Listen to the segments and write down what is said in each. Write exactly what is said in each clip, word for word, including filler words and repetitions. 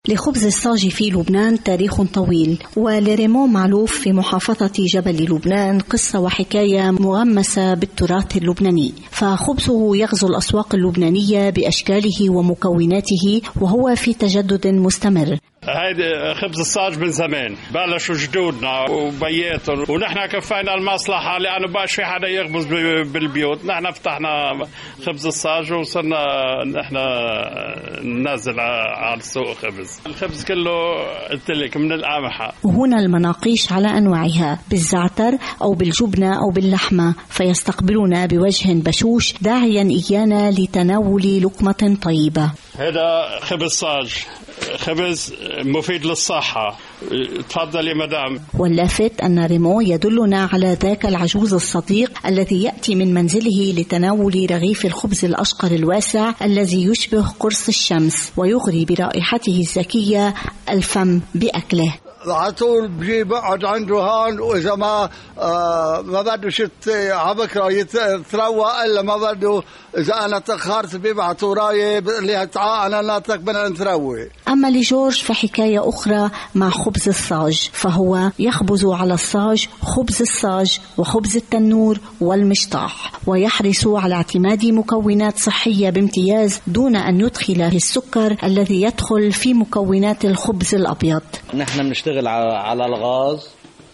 لخبز الصاج في لبنان تاريخ طويل، ولريمون معلوف في محافظة جبل لبنان قصة وحكاية مغمسة بالتراث اللبناني، فخبزه يغزو الأسواق اللبنانية بأشكاله ومكوناته وهو في تجدد مستمر. هيدي خبز الصاج من زمان بلشوا جدودنا وبياتهم، ونحن كفينا المصلحة لأنه بقاش في حدا يخبز بالبيوت. نحن فتحنا خبز الصاج وصرنا نحن ننزل على السوق خبز. الخبز كله قلت لك من القمحة. وهنا المناقيش على أنواعها، بالزعتر أو بالجبنة أو باللحمة، فيستقبلنا بوجه بشوش داعيا إيانا لتناول لقمة طيبة. هذا خبز صاج، خبز مفيد للصحة. تفضلي مدام. واللافت أن ريمون يدلنا على ذاك العجوز الصديق الذي يأتي من منزله لتناول رغيف الخبز الأشقر الواسع الذي يشبه قرص الشمس ويغري برائحته الزكية الفم بأكله. على طول بجيب بقعد عنده هون، وإذا ما آه ما بده شت عبكرة يتروق إلا ما بده. إذا أنا تأخرت بيبعتوا راية اللي تعال أنا ناتك بدنا نتروق. أما لجورج فحكاية أخرى مع خبز الصاج، فهو يخبز على الصاج خبز الصاج وخبز التنور والمشطاح، ويحرص على اعتماد مكونات صحية بامتياز دون أن يدخل السكر الذي يدخل في مكونات الخبز الأبيض. نحن بنشتغل على الغاز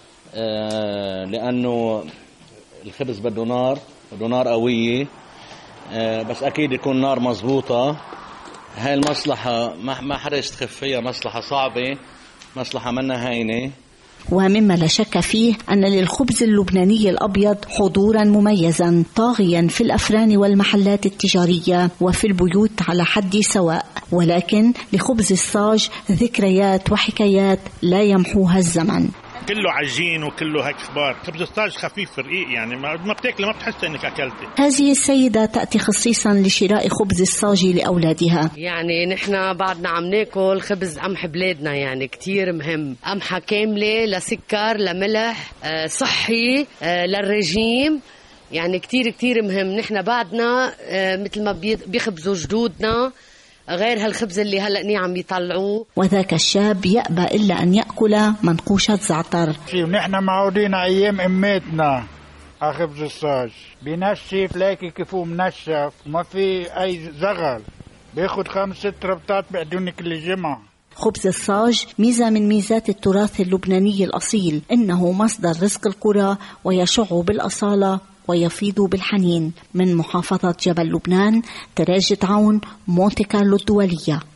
آه لأنه الخبز بده نار، بده نار قوية، آه بس أكيد يكون نار مزبوطة. هاي المصلحة ما حرصت تخف فيها، مصلحة صعبة، مصلحة منا هينة. ومما لا شك فيه أن للخبز اللبناني الأبيض حضورا مميزا طاغيا في الأفران والمحلات التجارية وفي البيوت على حد سواء، ولكن لخبز الصاج ذكريات وحكايات لا يمحوها الزمن. كله عجين وكله هيك اخبار. خبز الصاج خفيف رقيق، يعني ما بتاكله ما بتحس انك اكلتي. هذه السيدة تأتي خصيصا لشراء خبز الصاج لأولادها. يعني نحن بعدنا عم ناكل خبز قمح بلادنا، يعني كتير مهم. قمحة كاملة، لسكر لملح، صحي للرجيم، يعني كتير كتير مهم. نحن بعدنا مثل ما بيخبزوا جدودنا غير هالخبز اللي هلأ عم يطلعوه. وذاك الشاب يأبى إلا أن يأكل منقوشة زعتر. ونحن معودين أيام أماتنا على خبز الصاج، بنشف لاكي كيفو منشف وما في أي زغل، بياخد خمس ست ربطات بقدوني كل جمعة. خبز الصاج ميزة من ميزات التراث اللبناني الأصيل، إنه مصدر رزق القرى ويشع بالأصالة ويفيض بالحنين. من محافظة جبل لبنان، تراجة عون، مونتي كارلو الدولية.